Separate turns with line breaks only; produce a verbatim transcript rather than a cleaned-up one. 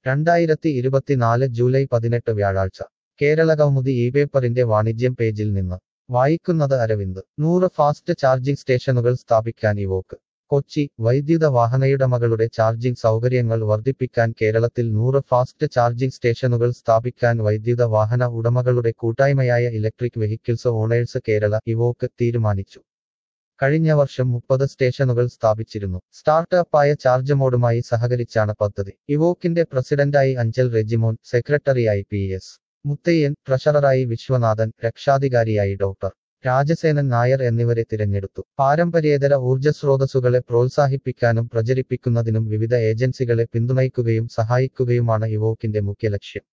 രണ്ടായിരത്തി ഇരുപത്തിനാല് ജൂലൈ പതിനെട്ട് വ്യാഴാഴ്ച കേരളകൗമുദി ഈ പേപ്പറിന്റെ വാണിജ്യം പേജിൽ നിന്ന് വായിക്കുന്നത് അരവിന്ദ് നൂറ് ഫാസ്റ്റ് ചാർജിംഗ് സ്റ്റേഷനുകൾ സ്ഥാപിക്കാൻ ഇവോക്ക് കൊച്ചി വൈദ്യുത വാഹനയുടമകളുടെ ചാർജിംഗ് സൗകര്യങ്ങൾ വർദ്ധിപ്പിക്കാൻ കേരളത്തിൽ നൂറ് ഫാസ്റ്റ് ചാർജിംഗ് സ്റ്റേഷനുകൾ സ്ഥാപിക്കാൻ വൈദ്യുത വാഹന ഉടമകളുടെ കൂട്ടായ്മയായ electric vehicles owners Kerala EVOK തീരുമാനിച്ചു. കഴിഞ്ഞ വർഷം മുപ്പത് സ്റ്റേഷനുകൾ സ്ഥാപിച്ചിരുന്നു. സ്റ്റാർട്ടപ്പായ ചാർജ്മോഡുമായി സഹകരിച്ചാണ് പദ്ധതി. ഇവോക്കിന്റെ പ്രസിഡന്റായി അഞ്ചൽ റെജിമോൻ, സെക്രട്ടറിയായി പി എസ് മുത്തയ്യൻ, ട്രഷററായി വിശ്വനാഥൻ, രക്ഷാധികാരിയായി ഡോക്ടർ രാജസേനൻ നായർ എന്നിവരെ തിരഞ്ഞെടുത്തു. പാരമ്പര്യേതര ഊർജ്ജസ്രോതസ്സുകളെ പ്രോത്സാഹിപ്പിക്കാനും പ്രചരിപ്പിക്കുന്നതിനും വിവിധ ഏജൻസികളെ പിന്തുണയ്ക്കുകയും സഹായിക്കുകയുമാണ് ഇവോക്കിന്റെ മുഖ്യ ലക്ഷ്യം.